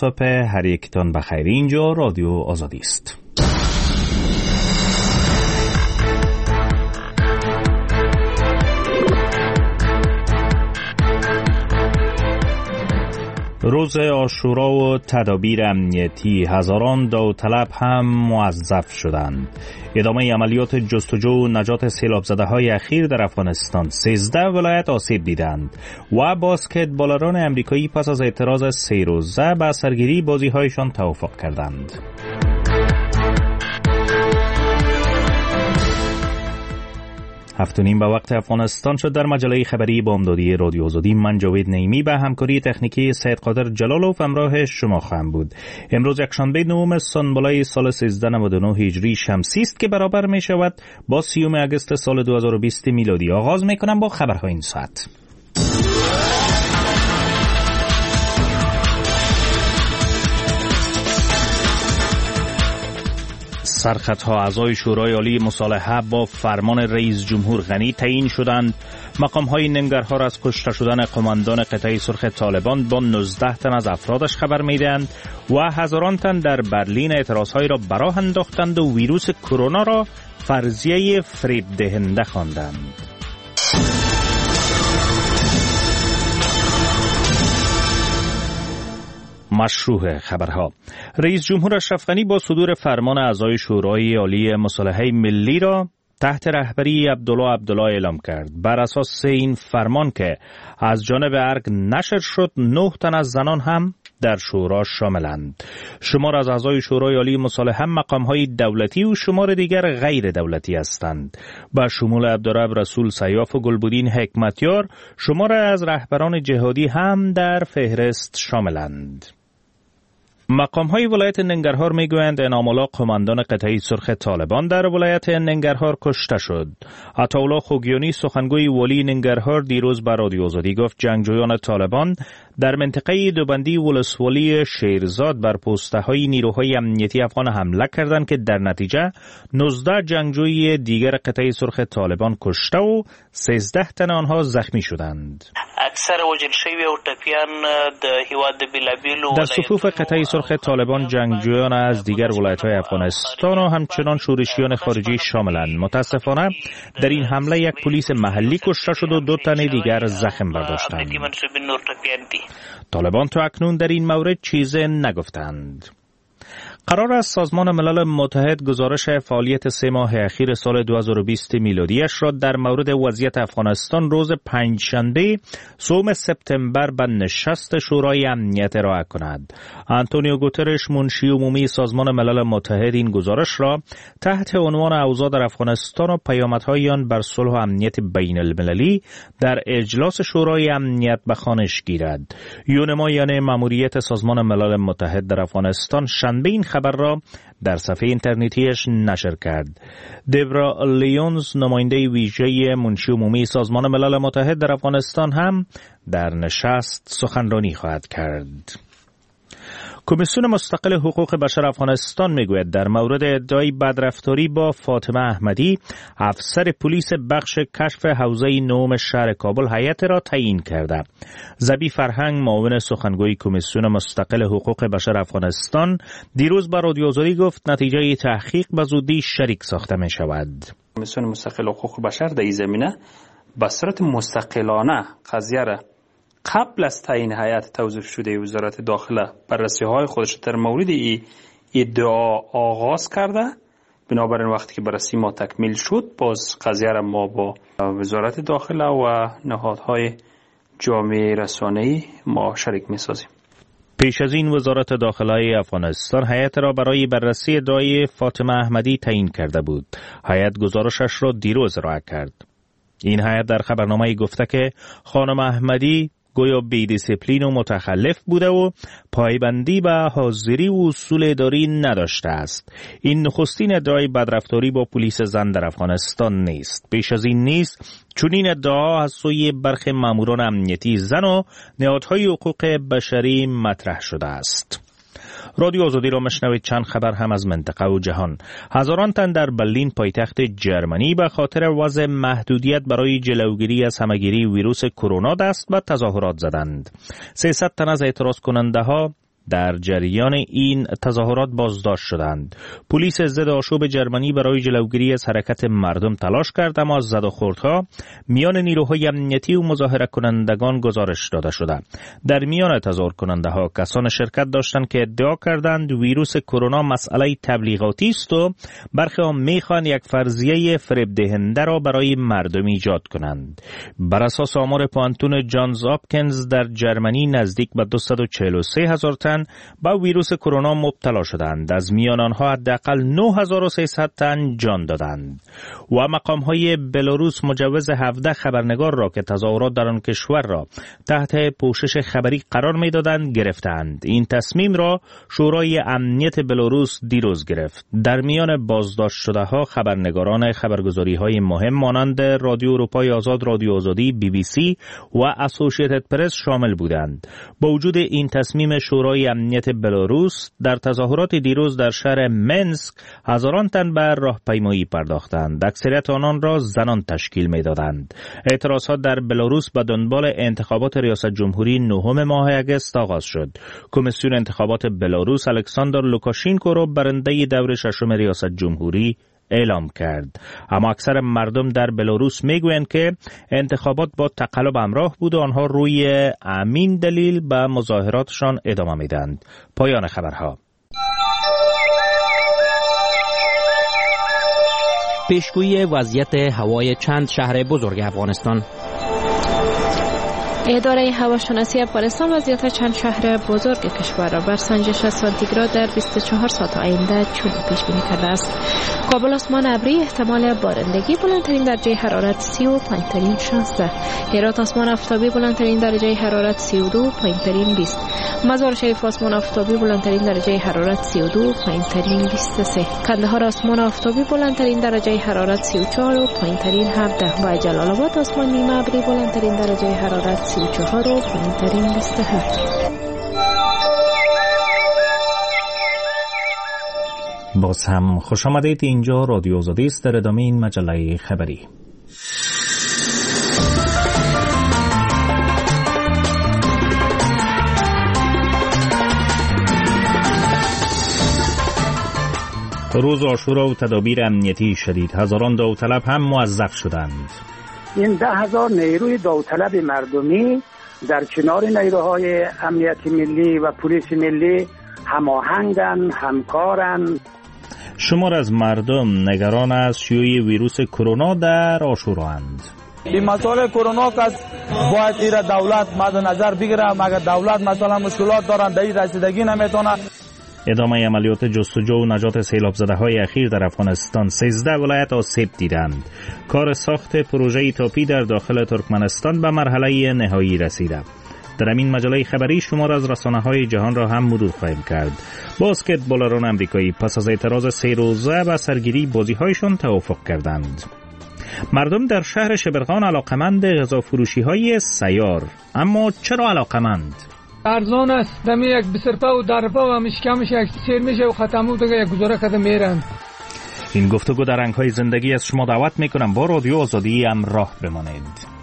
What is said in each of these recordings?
صبح هر یکتان بخیر. اینجا رادیو آزادی است. روز عاشورا و تدابیر امنیتی، هزاران داوطلب هم موظف شدند. ادامه عملیات جستجو و نجات سیلاب زده های اخیر در افغانستان. 13 ولایت آسیب دیدند و باسکتبالران امریکایی پس از اعتراض 3 روزه به سرگیری بازی هایشان توافق کردند. 7:30 به وقت افغانستان شد. در مجله خبری بامدادی رادیو آزادی من جاوید نعیمی به همکاری تکنیکی سید قادر جلالوف همراه شما خواهم بود. امروز یکشنبه 9 سنبلای سال 1399 هجری شمسی است که برابر می شود با 30 اگست سال 2020 میلادی. آغاز می کنم با خبرهای این ساعت. سرخطها اعضای شورای عالی مصالحه با فرمان رئیس جمهور غنی تعیین شدند. مقام‌های ننگرهار از کشته شدن قماندان قطعه سرخ طالبان با 19 تن از افرادش خبر می‌دهند و هزاران تن در برلین اعتراض‌هایی را براه انداختند و ویروس کرونا را فرضیه فریب دهنده خواندند. مشروع خبرها. رئیس جمهور اشرف غنی با صدور فرمان اعضای شورای عالی مصالحه ملی را تحت رهبری عبدالله اعلام کرد. بر اساس این فرمان که از جانب ارگ نشر شد، 9 تن از زنان هم در شورا شاملند. شمار از اعضای شورای عالی مصالحه مقام‌های دولتی و شمار دیگر غیر دولتی هستند. با شمول عبدالرب رسول سیاف و گلبدین حکمتیار، شمار از رهبران جهادی هم در فهرست شاملند. مقام‌های ولایت ننگرهار می‌گویند انعام الله قماندان قطعه سرخ طالبان در ولایت ننگرهار کشته شد. عطاالله خوگیانی سخنگوی والی ننگرهار دیروز به رادیو آزادی گفت جنگجویان طالبان در منطقه دوبندی ولسوالی شیرزاد بر پست‌های نیروهای امنیتی افغان حمله کردند که در نتیجه 19 جنگجوی دیگر قطعه سرخ طالبان کشته و 13 تن آنها زخمی شدند. اکثر وژل شوی او ټپیان د هیواد د بلابیلو در صفوف قطعه سرخ طالبان جنگجویان از دیگر ولایت‌های افغانستان و همچنان شورشیان خارجی شاملند. متاسفانه در این حمله یک پلیس محلی کشته شد و 2 تن دیگر زخم برداشتند. طالبان تا اکنون در این مورد چیزی نگفتند. قرار است سازمان ملل متحد گزارش فعالیت 3 ماه اخیر سال 2020 میلادیش را در مورد وضعیت افغانستان روز پنجشنبه 3 سپتامبر به نشست شورای امنیت ارائه کند. آنتونیو گوترش منشی عمومی سازمان ملل متحد این گزارش را تحت عنوان اوضاع در افغانستان و پیامدهای آن بر صلح و امنیت بین المللی در اجلاس شورای امنیت به خوانش گیرد. یونمایان ماموریت سازمان ملل متحد در افغانستان شنبه این خبر را در صفحه اینترنتیش نشر کرد. دبرا لیونز نماینده ویژه منشی عمومی سازمان ملل متحد در افغانستان هم در نشست سخنرانی خواهد کرد. کمیسیون مستقل حقوق بشر افغانستان میگوید در مورد ادعای بدرفتاری با فاطمه احمدی، افسر پلیس بخش کشف حوزه 9 شهر کابل هیئت را تعیین کرده. زبی فرهنگ معاون سخنگوی کمیسیون مستقل حقوق بشر افغانستان دیروز به رادیو آزادی گفت نتیجه تحقیق به زودی شریک ساخته می شود. کمیسیون مستقل حقوق بشر در این زمینه به صورت مستقلانه قضیه را قبل از تعیین هیئت توظیف شده وزارت داخله بررسی‌های خودش در مورد ادعا آغاز کرده. بنابراین وقتی که بررسی ما تکمیل شد، باز قضیه را ما با وزارت داخله و نهادهای جامعه رسانه‌ای ما شریک می‌سازیم. پیش از این وزارت داخله افغانستان هیئت را برای بررسی ادعای فاطمه احمدی تعیین کرده بود. هیئت گزارشش را دیروز ارائه کرد. این هیئت در خبرنامه‌ای گفته که خانم احمدی گویا بی دیسیپلین و متخلف بوده و پایبندی به حاضری و اصول اداری نداشته است. این نخستین ادعای بدرفتاری با پلیس زن در افغانستان نیست. پیش از این نیست چون این ادعا از سوی برخی ماموران امنیتی زن و نهادهای حقوق بشری مطرح شده است. رادیو آزادی را مشنوید. چند خبر هم از منطقه و جهان. هزاران تن در برلین پایتخت جرمنی به خاطر وضع محدودیت برای جلوگیری از همه‌گیری ویروس کرونا دست به تظاهرات زدند. 300 تن از اعتراض کننده ها در جریان این تظاهرات بازداشت شدند. پلیس ضد آشوب جرمنی برای جلوگیری از حرکت مردم تلاش کرد، اما از زد و خوردها میان نیروهای امنیتی و مظاهره کنندگان گزارش داده شده. در میان تظاهر کننده ها کسان شرکت داشتند که ادعا کردند ویروس کرونا مسئله تبلیغاتی است و برخی ها میخوان یک فرضیه فریب دهنده را برای مردم ایجاد کنند. بر اساس آمار پانتون جانز هاپکینز در جرمنی نزدیک به 243,000 تن با ویروس کرونا مبتلا شدند. از میان آنها حداقل 9,300 تن جان دادند. و مقام‌های بلاروس مجوز 17 خبرنگار را که تظاهرات در آن کشور را تحت پوشش خبری قرار می‌دادند گرفتند. این تصمیم را شورای امنیت بلاروس دیروز گرفت. در میان بازداشت شده ها خبرنگاران خبرگزاری‌های مهم مانند رادیو اروپای آزاد، رادیو آزادی، BBC و اسوسییتد پرس شامل بودند. با وجود این تصمیم شورای امنیت بلاروس، در تظاهرات دیروز در شهر منسک هزاران تن به راهپیمایی پرداختند. اکثریت آنان را زنان تشکیل می‌دادند. اعتراضات در بلاروس به دنبال انتخابات ریاست جمهوری 9 ماه اگست آغاز شد. کمیسیون انتخابات بلاروس الکساندر لوکاشینکو را برنده دور ششم ریاست جمهوری اعلام کرد. اما اکثر مردم در بلاروس میگویند که انتخابات با تقلب همراه بود و آنها روی همین دلیل به مظاهراتشان ادامه میدند. پایان خبرها. پیشگویی وضعیت هوای چند شهر بزرگ افغانستان. اداره هواشناسی افغانستان وضعیت چند شهر بزرگ کشور را بر سنجش سانتیگراد در 24 ساعت آینده چون پیش بینی کرده است. کابل آسمان ابری، احتمال بارندگی، بلندترین درجه حرارت 30 و پایینترین 16. هرات آسمان آفتابی، بلندترین درجه حرارت 32 و پایینترین 20. مزار شریف آسمان آفتابی، بلندترین درجه حرارت 32 و پایینترین 23. کندهار آسمان آفتابی، بلندترین درجه حرارت 34 و پایینترین 17. و جلال آباد آسمان نیمه ابری، بلندترین درجه حرارت 34 و پایینترین 27. باز هم خوش آمدید. اینجا رادیو آزادی است. در ادامه این مجله خبری. روز عاشورا و تدابیر امنیتی شدید، هزاران داوطلب هم موظف شدند. این 10,000 نیروی داوطلب مردمی در کنار نیروهای امنیتی ملی و پلیس ملی هماهنگن، همکارن. شمار از مردم نگران از شیوع ویروس کرونا در عاشورااند. این مسئله کرونا که باید ایره دولت مد نظر بگیره، مگر دولت مثلا مشکلات دارن در این رسیدگی نمیتونه. ادامه عملیات جستجو و نجات سیلاب زده های اخیر در افغانستان، 13 ولایت آسیب دیدند. کار ساخت پروژه تاپی در داخل ترکمنستان به مرحله نهایی رسیده. در این مجله خبری شمار از رسانه‌های جهان را هم مرور خواهیم کرد. باسکتبالران آمریکایی پس از اعتراض 3 روزه به سرگیری بازی‌هایشان توافق کردند. مردم در شهر شبرغان علاقمند غذا فروشی‌های سیار. اما چرا علاقمند؟ ارزان است. دمی یک بسرپا و درپا و مشکمش یک سیر میشه و ختمو دیگه یک گزاره کده میرن. این گفتگو در رنگ‌های زندگی از شما دعوت میکنم با رادیو آزادی همراه بمانید.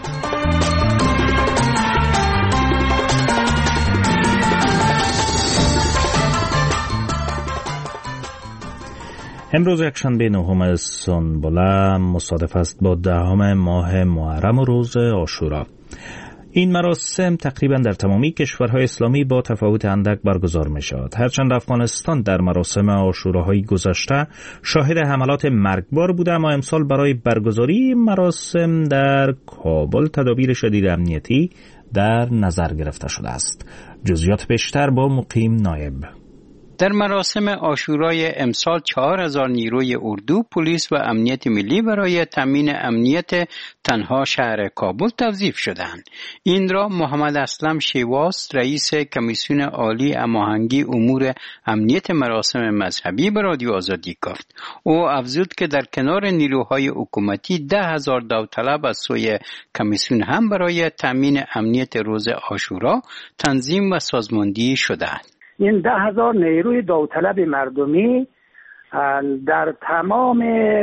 امروز یکشنبه 9 سنبله مصادف است با 10 ماه محرم و روز عاشورا. این مراسم تقریبا در تمامی کشورهای اسلامی با تفاوت اندک برگزار می شود. هرچند افغانستان در مراسم عاشوراهای گذشته شاهد حملات مرگبار بوده، اما امسال برای برگزاری مراسم در کابل تدابیر شدید امنیتی در نظر گرفته شده است. جزئیات بیشتر با مقیم نایب. در مراسم عاشورای امسال 4,000 نیروی اردو، پلیس و امنیت ملی برای تامین امنیت تنها شهر کابل توظیف شدند. این را محمد اسلم شیواس، رئیس کمیسیون عالی هماهنگی امور امنیت مراسم مذهبی به رادیو آزادی گفت. او افزود که در کنار نیروهای حکومتی 10,000 داوطلب از سوی کمیسیون هم برای تامین امنیت روز عاشورا تنظیم و سازماندهی شدند. این 10,000 نیروی داوطلب مردمی در تمام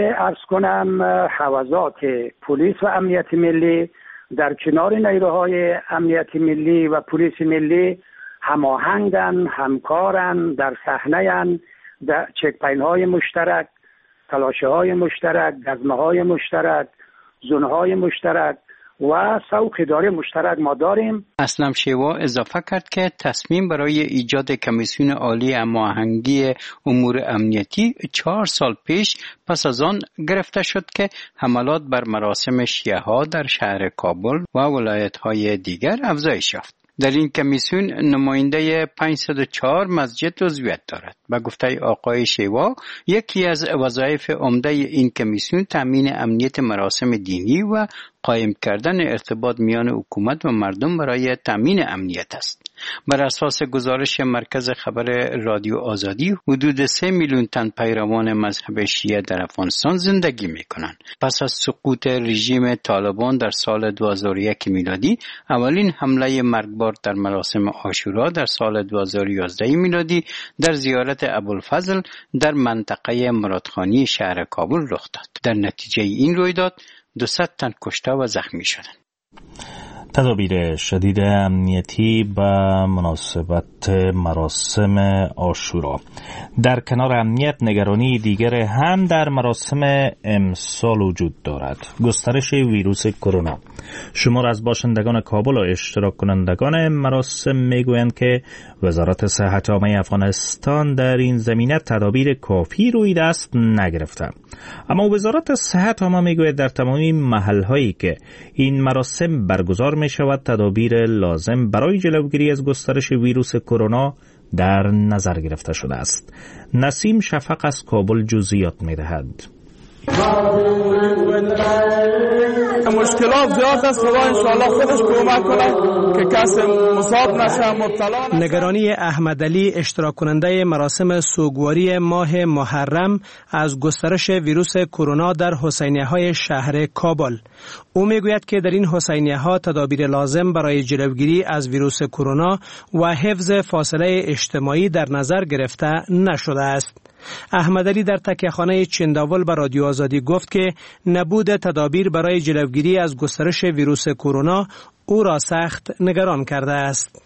حوزات پلیس و امنیت ملی در کنار نیروهای امنیت ملی و پلیس ملی هماهنگن، همکارن، در صحنه‌اند، در چک‌پوینت‌های مشترک، تلاشه‌های مشترک، گزمه‌های مشترک، زون‌های مشترک و سوق اداره مشترک ما داریم. اسلم شیوا اضافه کرد که تصمیم برای ایجاد کمیسیون عالی هماهنگی امور امنیتی 4 سال پیش پس از آن گرفته شد که حملات بر مراسم شیعه ها در شهر کابل و ولایت های دیگر افزایش یافت. در این کمیسیون نماینده 504 مسجد عضویت دارد. به گفته آقای شیوا، یکی از وظایف عمده این کمیسیون تامین امنیت مراسم دینی و قایم کردن ارتباط میان حکومت و مردم برای تامین امنیت است. بر اساس گزارش مرکز خبر رادیو آزادی، حدود 3 میلیون تن پیروان مذهب شیعه در افغانستان زندگی میکنند. پس از سقوط رژیم طالبان در سال 2001 میلادی، اولین حمله مرگبار در مراسم عاشورا در سال 2011 میلادی در زیارت ابوالفضل در منطقه مرادخانی شهر کابل رخ داد. در نتیجه این رویداد 200 تن کشته و زخمی شدند. تدابیر شدید امنیتی به مناسبت مراسم عاشورا. در کنار امنیت، نگرانی دیگر هم در مراسم امسال وجود دارد: گسترش ویروس کرونا. شمار از باشندگان کابل و اشتراک کنندگان مراسم میگویند که وزارت صحت عامه افغانستان در این زمینه تدابیر کافی روی دست نگرفته. اما وزارت صحت عامه میگوید در تمامی محلهایی که این مراسم برگزار می شود تدابیر لازم برای جلوگیری از گسترش ویروس کرونا در نظر گرفته شده است. نسیم شفق از کابل جزئیات می دهد. مشکلات زیاد است، خدا انشاءالله خودش کمک کنه که کسی مصاب نشه، مبتلا نشه. نگرانی احمد علی، اشتراک کننده مراسم سوگواری ماه محرم از گسترش ویروس کرونا در حسینیه‌های شهر کابل. او میگوید که در این حسینیه‌ها تدابیر لازم برای جلوگیری از ویروس کرونا و حفظ فاصله اجتماعی در نظر گرفته نشده است. احمد علی در تکیه‌خانه چنداول به رادیو آزادی گفت که نبود تدابیر برای جلوگیری از گسترش ویروس کرونا او را سخت نگران کرده است.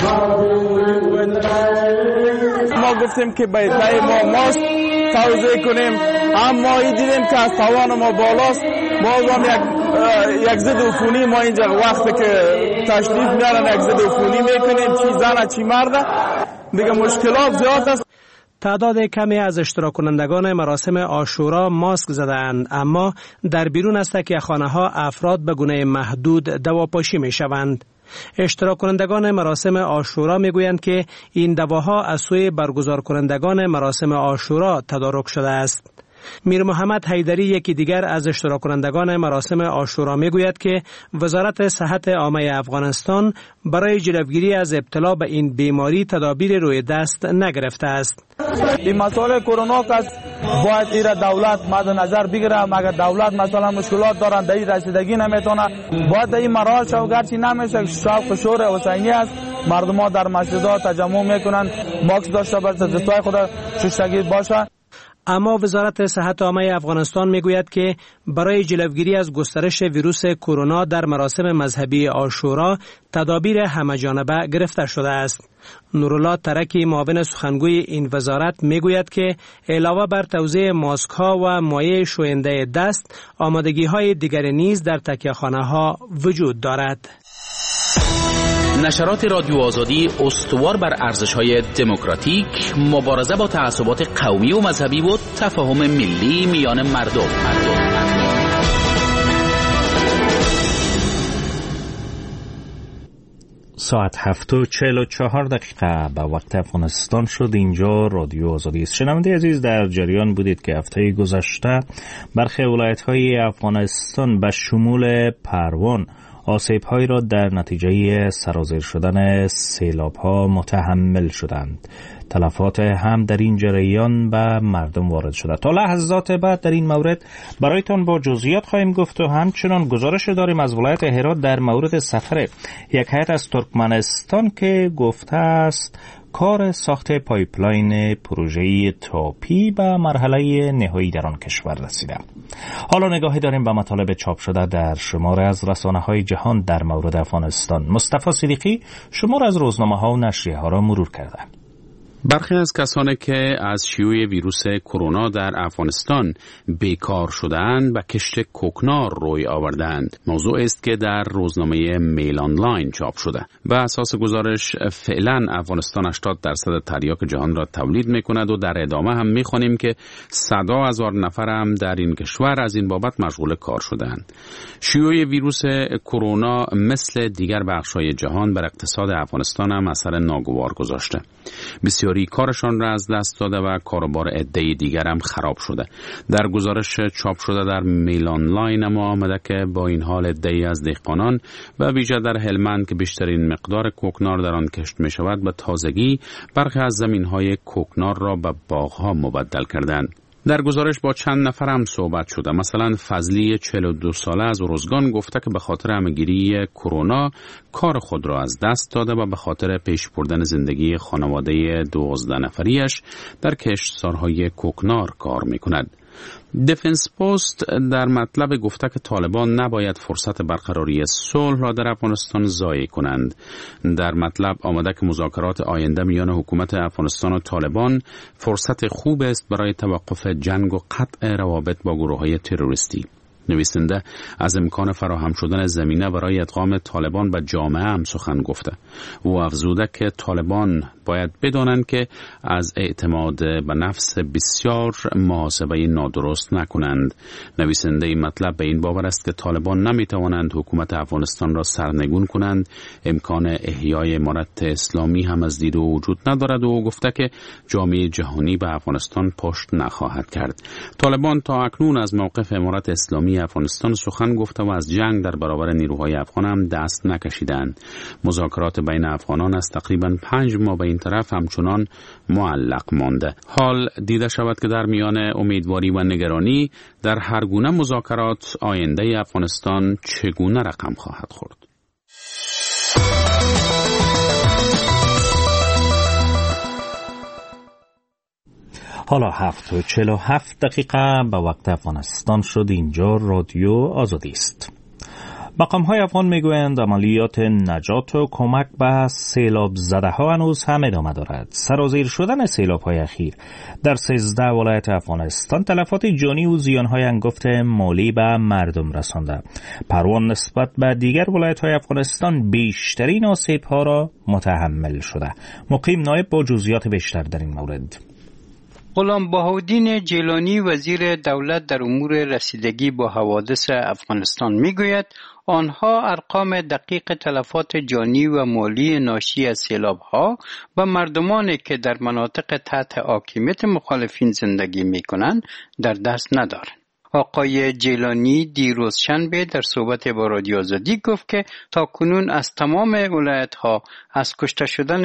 ما گفتیم که باید ما ماسک توزیع کنیم، اما دیدیم که از توان ما بالاست. بازم یک ضد عفونی ما اینجا وقتی که تشریف میارن یک ضد عفونی میکنیم، چی زن چی مرد، دیگه مشکلات زیاد است. تعداد کمی از اشتراک کنندگان مراسم عاشورا ماسک زدند، اما در بیرون از تکیه‌خانه‌ها افراد به گونه محدود دواپاشی می‌شوند. اشتراک کنندگان مراسم عاشورا میگویند که این دواها از سوی برگزار کنندگان مراسم عاشورا تدارک شده است. میر محمد حیدری، یکی دیگر از اشتراک کنندگان مراسم عاشورا، میگوید که وزارت صحت عامه افغانستان برای جلوگیری از ابتلا به این بیماری تدابیر روی دست نگرفته است. این مسئله کرونا که باید ایره دولت مد نظر بگیره. مگر دولت مثلا مشکلات دارن در این رسیدگی نمیتونه، باید در این مراحل شو، گرچه نمیشه شوق شور حسینی است، مردم ها در مسجدها تجمع میکنن، ماسک داشته باشه، دستای خود شستگی باشه. اما وزارت صحت عامه افغانستان میگوید که برای جلوگیری از گسترش ویروس کرونا در مراسم مذهبی عاشورا تدابیر همه‌جانبه گرفته شده است. نورالله ترکی، معاون سخنگوی این وزارت، میگوید که علاوه بر توزیع ماسک ها و مایع شوینده دست، آمادگی های دیگری نیز در تکیه‌خانه ها وجود دارد. نشرات رادیو آزادی استوار بر ارزش‌های دموکراتیک، مبارزه با تعصبات قومی و مذهبی و تفاهم ملی میان مردم. ساعت 7:44 به وقت افغانستان شد. اینجا رادیو آزادی است. شنونده عزیز، در جریان بودید که هفته گذشته برخی ولایت‌های افغانستان به شمول پروان آسیب‌هایی را در نتیجه سرازیر شدن سیلاب‌ها متحمل شدند. تلفات هم در این جریان به مردم وارد شده. تا لحظات بعد در این مورد برایتان با جزئیات خواهیم گفت و همچنان گزارش داریم از ولایت هرات در مورد سفر یک هیئت از ترکمنستان که گفته است کار ساخت پایپلاین پروژه تاپی به مرحله نهایی در آن کشور رسیده. حالا نگاهی داریم به مطالب چاپ شده در شمار از رسانه‌های جهان در مورد افغانستان. مصطفی صدیقی شمار از روزنامه‌ها و نشریه‌ها را مرور کرده. برخی از کسانی که از شیوع ویروس کرونا در افغانستان بیکار شده‌اند به کشت کوکنار روی آوردند. موضوع است که در روزنامه میل آنلاین چاپ شده. به اساس گزارش فعلا افغانستان 80% تریاک جهان را تولید می‌کند و در ادامه هم می‌خوانیم که 100,000 نفر هم در این کشور از این بابت مشغول کار شده‌اند. شیوع ویروس کرونا مثل دیگر بخش‌های جهان بر اقتصاد افغانستان هم اثر ناگوار گذاشته. بسیاری کارشان را از دست داده و کاروبار عده‌ای دیگر هم خراب شده. در گزارش چاپ شده در میل آنلاین ما آمده که با این حال عده‌ای از دهقانان و ویژه در هلمند که بیشترین مقدار کوکنار در آن کشت می شود به تازگی برخی از زمین‌های کوکنار را به باغ‌ها مبدل کردند. در گزارش با چند نفر هم صحبت شده. مثلا فضلی 42 ساله از ارزگان گفته که به خاطر همه‌گیری کرونا کار خود را از دست داده و به خاطر پیش بردن زندگی خانواده 12 نفریش در کشتزارهای کوکنار کار می‌کند. دفنس پست در مطلب گفته که طالبان نباید فرصت برقراری صلح را در افغانستان ضایع کنند. در مطلب آمده که مذاکرات آینده میان حکومت افغانستان و طالبان فرصت خوب است برای توقف جنگ و قطع روابط با گروه‌های تروریستی. نویسنده از امکان فراهم شدن زمینه برای ادغام طالبان به جامعه هم سخن گفته. او افزوده که طالبان باید بدانند که از اعتماد به نفس بسیار محاسبه نادرست نکنند. نویسنده این مطلب به این باور است که طالبان نمیتوانند حکومت افغانستان را سرنگون کنند. امکان احیای امارت اسلامی هم از دید او وجود ندارد و گفته که جامعه جهانی به افغانستان پشت نخواهد کرد. طالبان تا اکنون از موقف امارت اسلامی افغانستان سخن گفته و از جنگ در برابر نیروهای افغان هم دست نکشیدند. مذاکرات بین افغانان از تقریباً 5 ماه به این طرف همچنان معلق مانده. حال دیده شود که در میان امیدواری و نگرانی در هر گونه مذاکرات آینده افغانستان چگونه رقم خواهد خورد. حالا 7:47 به وقت افغانستان شد. اینجا رادیو آزادی است. مقام‌های افغان میگویند عملیات نجات و کمک به سیلاب زده ها هنوز هم ادامه دارد. سرازیر شدن سیلاب‌های اخیر در 13 ولایت افغانستان تلفات جانی و زیان‌های انگفت مالی به مردم رسانده. پروان نسبت به دیگر ولایت‌های افغانستان بیشترین آسیب‌ها را متحمل شده. مقیم نایب با جزئیات بیشتر در این مورد. غلام بهاءالدین جیلانی وزیر دولت در امور رسیدگی با حوادث افغانستان میگوید آنها ارقام دقیق تلفات جانی و مالی ناشی از سیلاب‌ها و مردمانی که در مناطق تحت حاکمیت مخالفین زندگی می‌کنند در دست ندارند. آقای جیلانی دیروز شنبه در صحبت با رادیو آزادی گفت که تاکنون از تمام ولایت‌ها از کشته شدن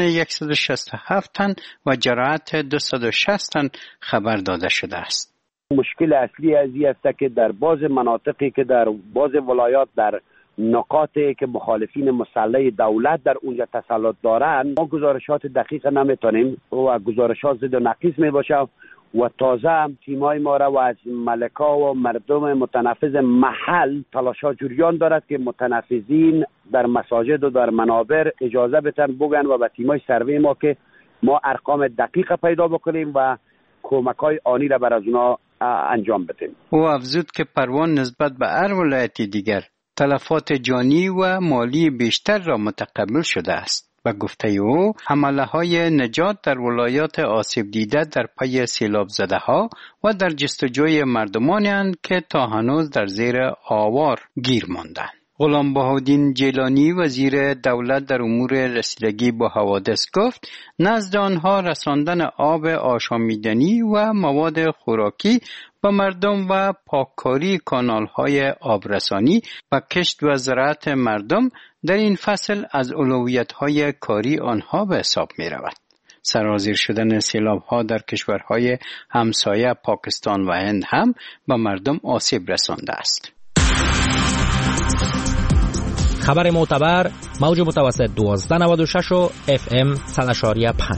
167 تن و جراحت 260 تن خبر داده شده است. مشکل اصلی از این است که در بعض مناطقی که در بعض ولایات در نقاطی که مخالفین مسلح دولت در اونجا تسلط دارند ما گزارشات دقیق نمیتونیم و گزارشات زد و نقیص میباشه و تازه هم تیمای ما را و از ملکا و مردم متنفذ محل تلاشا جریان دارد که متنفذین در مساجد و در منابر اجازه بتن بگن و به تیمای سروی ما که ما ارقام دقیق پیدا بکنیم و کمک‌های آنی را بر از اونا انجام بدیم. او افزود که پروان نسبت به هر ولایت دیگر تلفات جانی و مالی بیشتر را متقبل شده است. و گفته او حمله‌های نجات در ولایات آسیب دیده در پی سیلاب زده ها و در جستجوی مردمانی اند که تا هنوز در زیر آوار گیر ماندند. غلام بهاءالدین جیلانی وزیر دولت در امور رسیدگی با حوادث گفت نزد آنها رساندن آب آشامیدنی و مواد خوراکی به مردم و پاککاری کانال‌های آبرسانی و کشت و زراعت مردم در این فصل از اولویت‌های کاری آنها به حساب می‌رود. سرازیر شدن سیلاب‌ها در کشورهای همسایه پاکستان و هند هم به مردم آسیب رسانده است. خبر معتبر موج متوسط 1296 و FM 100.5.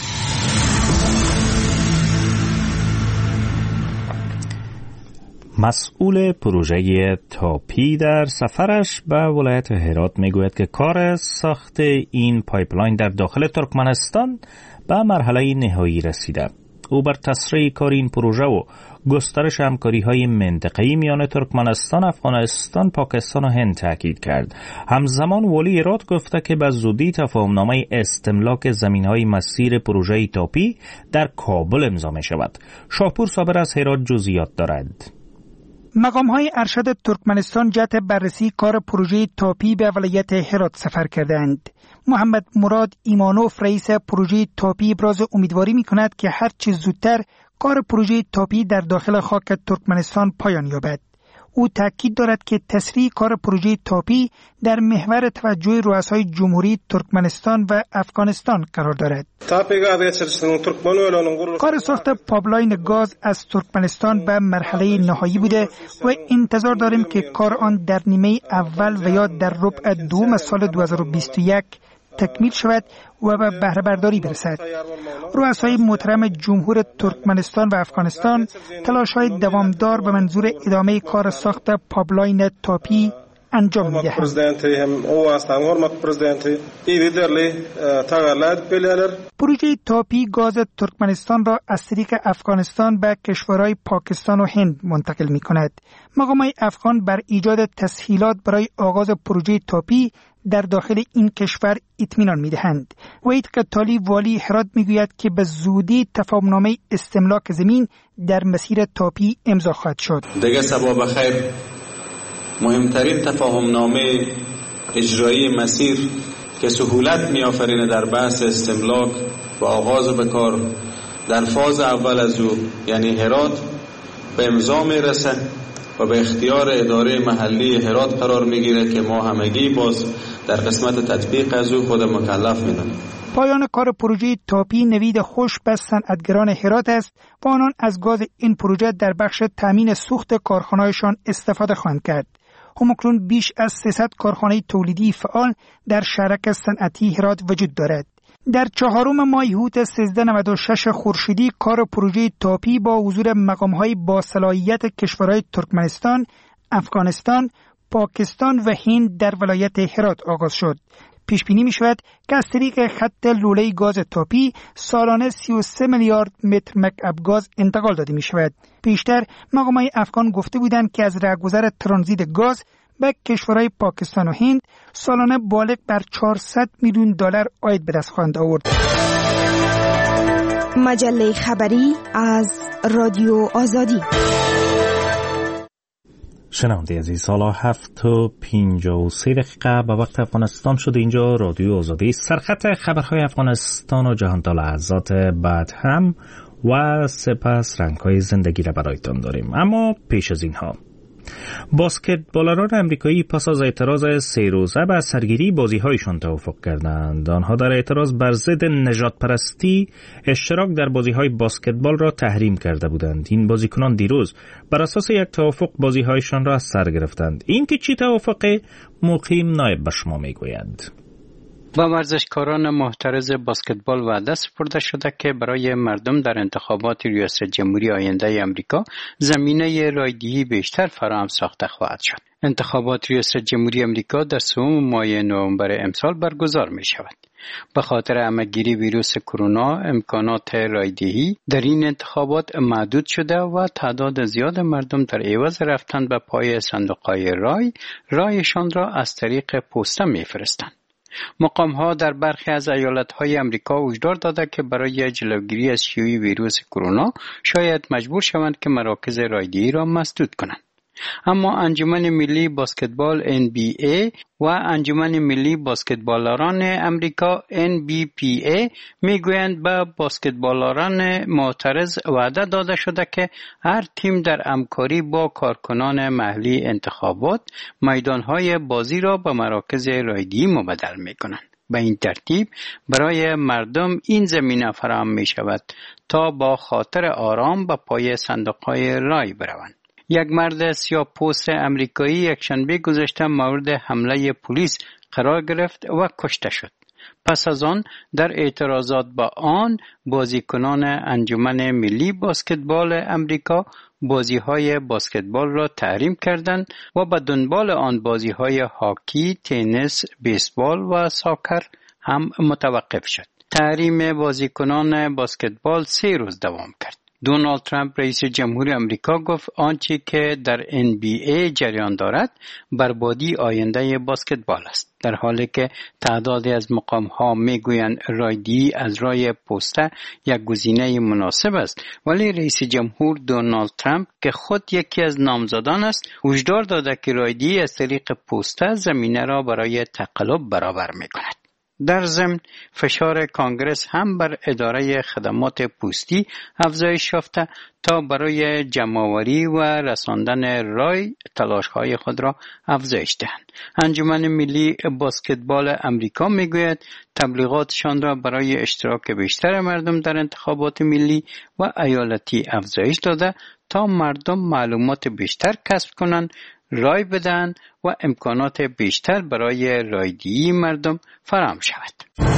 مسئول پروژه تاپی در سفرش به ولایت هرات میگوید که کار ساخت این پایپلاین در داخل ترکمنستان به مرحله نهایی رسیده. او بر تسریع کار این پروژه و گسترش همکاری‌های منطقه‌ای میان ترکمنستان، افغانستان، پاکستان و هند تاکید کرد. همزمان والی هرات گفته که به زودی تفاهمنامه استملاک زمین‌های مسیر پروژه تاپی در کابل امضا می‌شود. شاپور صابر از هرات جزئیات دارد. مقام‌های ارشد ترکمنستان جهت بررسی کار پروژه تاپی به ولایت هرات سفر کردند. محمد مراد ایمانوف رئیس پروژه تاپی ابراز امیدواری می‌کند که هر چه زودتر کار پروژه تاپی در داخل خاک ترکمنستان پایان یابد. او تاکید دارد که تسریع کار پروژه تاپی در محور توجه رؤسای جمهوری ترکمنستان و افغانستان قرار دارد. کار ساخت پایپلاین گاز از ترکمنستان به مرحله نهایی بوده و انتظار داریم که کار آن در نیمه اول و یا در ربع دوم سال 2021 تکمیل شود و به بهره برداری برسد. رؤسای محترم جمهور ترکمنستان و افغانستان تلاش‌های دوامدار به منظور ادامه کار ساخت پایپلاین تاپی انجام می‌دهند. پروژه تاپی گاز ترکمنستان را از طریق افغانستان به کشورهای پاکستان و هند منتقل می‌کند. مقامات افغان بر ایجاد تسهیلات برای آغاز پروژه تاپی در داخل این کشور اطمینان می‌دهند. وحید قتالی والی هرات می‌گوید که به زودی تفاهمنامه استملاک زمین در مسیر تاپی امضا خواهد شد. دیگه صباح بخیر. مهمترین تفاهمنامه اجرایی مسیر که سهولت می‌آفرینه در بحث استملاک و آغاز به کار در فاز اول از او یعنی هرات به امضا میرسه و به اختیار اداره محلی هرات قرار میگیره که ما همگی باز در قسمت تطبیق از او خود مکلف میدونیم. پایان کار پروژه تاپی نوید خوش به صنعتگران هرات است و آنان از گاز این پروژه در بخش تامین سوخت کارخانه‌هایشان استفاده خواهند کرد. همکنون بیش از 300 کارخانه تولیدی فعال در شهرک صنعتی هرات وجود دارد. در 4 ماه هوت 1396 خورشیدی کار پروژه تاپی با حضور مقام‌های با صلاحیت کشورهای ترکمنستان، افغانستان، پاکستان و هند در ولایت هرات آغاز شد. پیش بینی می شود که از طریق خط لوله گاز تاپی سالانه 33 میلیارد متر مکعب گاز انتقال داده می شود. پیشتر مقامات افغان گفته بودند که از رهگذر ترانزیت گاز به کشورهای پاکستان و هند سالانه بالغ بر 400 میلیون دلار عاید به دست خواهند آورد. مجله خبری از رادیو آزادی. شنونده عزیز، سالا 7:53 به وقت افغانستان شده. اینجا رادیو آزادی. سرخط خبرهای افغانستان و جهان تا لحظات بعد هم و سپس رنگ‌های زندگی را برایتان داریم. اما پیش از اینها باسکتبالران امریکایی پس از اعتراض 3 روزه به سرگیری بازی‌هایشان توافق کردند. آنها در اعتراض بر ضد نژادپرستی اشتراک در بازی‌های باسکتبال را تحریم کرده بودند. این بازیکنان دیروز بر اساس یک توافق بازی‌هایشان را از سر گرفتند. این که چی توافقه؟ مقیم نایب به شما میگوید. با ورزشکاران محترز باسکتبال وعده سپرده شده که برای مردم در انتخابات ریاست جمهوری آینده امریکا زمینه رایدهی بیشتر فراهم ساخته خواهد شد. انتخابات ریاست جمهوری امریکا در 3 ماه نوامبر امسال برگزار می شود. به خاطر همه‌گیری ویروس کرونا امکانات رایدهی در این انتخابات محدود شده و تعداد زیاد مردم در عوض رفتن به پای صندوق‌های رایشان را از طریق پسته می‌فرستند. مقام‌ها در برخی از ایالت‌های امریکا هشدار داده که برای جلوگیری از شیوع ویروس کرونا شاید مجبور شوند که مراکز رایدهی را مسدود کنند. اما انجمن ملی باسکتبال NBA و انجمن ملی باسکتبالران امریکا NBPA میگویند به باسکتبالران معترض وعده داده شده که هر تیم در همکاری با کارکنان محلی انتخابات میدانهای بازی را به مراکز رایدهی مبدل میکنند. به این ترتیب برای مردم این زمینه فراهم می شود تا با خاطر آرام به پای صندوق‌های رای بروند. یک مرد سیاه‌پوست امریکایی یکشنبه گذشته مورد حمله پلیس قرار گرفت و کشته شد. پس از آن در اعتراضات با آن بازیکنان انجمن ملی بسکتبال امریکا بازی‌های بسکتبال را تحریم کردند و به دنبال آن بازی‌های هاکی، تنیس، بیسبال و ساکر هم متوقف شد. تحریم بازیکنان بسکتبال 3 روز دوام کرد. دونالد ترامپ رئیس جمهور امریکا گفت آنچه که در NBA جریان دارد بربادی آینده بسکتبال است، در حالی که تعدادی از مقام‌ها میگویند رایدی از رای پوسته یک گزینه مناسب است، ولی رئیس جمهور دونالد ترامپ که خود یکی از نامزدان است هشدار داده که رایدی از طریق پوسته زمینه را برای تقلب برابر می‌کند. در ضمن فشار کانگرس هم بر اداره خدمات پستی افزایش یافته تا برای جمع‌آوری و رساندن رای تلاش‌های خود را افزایش دهند. انجمن ملی بسکتبال امریکا میگوید تبلیغاتشان را برای اشتراک بیشتر مردم در انتخابات ملی و ایالتی افزایش داده تا مردم معلومات بیشتر کسب کنند، رای بدن و امکانات بیشتر برای رایدهی مردم فراهم شود.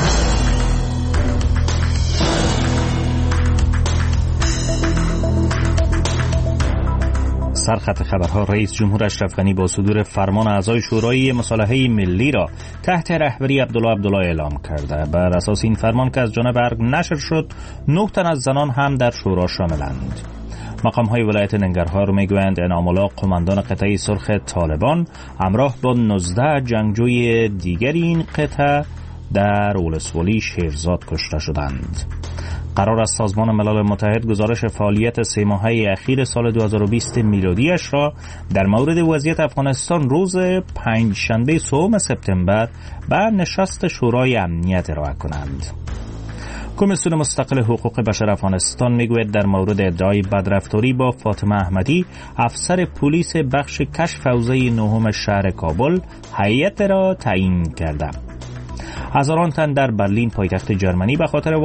سرخط خبرها: رئیس جمهور اشرف غنی با صدور فرمان اعضای شورای مصالحه ملی را تحت رهبری عبدالله اعلام کرده. بر اساس این فرمان که از جانب ارگ نشر شد، 9 تن از زنان هم در شورا شاملند. مقام‌های ولایت ننگرهار میگویند انعام‌الله قماندان قطعه سرخ طالبان همراه با 19 جنگجوی دیگر این قطعه در ولسوالی شیرزاد کشته شدند. قرار است سازمان ملل متحد گزارش فعالیت 3 ماهه اخیر سال 2020 میلادیش را در مورد وضعیت افغانستان روز پنجشنبه 3 سپتامبر به نشست شورای امنیت ارائه کنند. کمیسیون مستقل حقوق بشر افغانستان میگوید در مورد ادعای بدرفتاری با فاطمه احمدی، افسر پلیس بخش کشف حوزه 9 شهر کابل، هیئت را تعیین کرده. هزاران تن در برلین پایتخت جرمنی به خاطر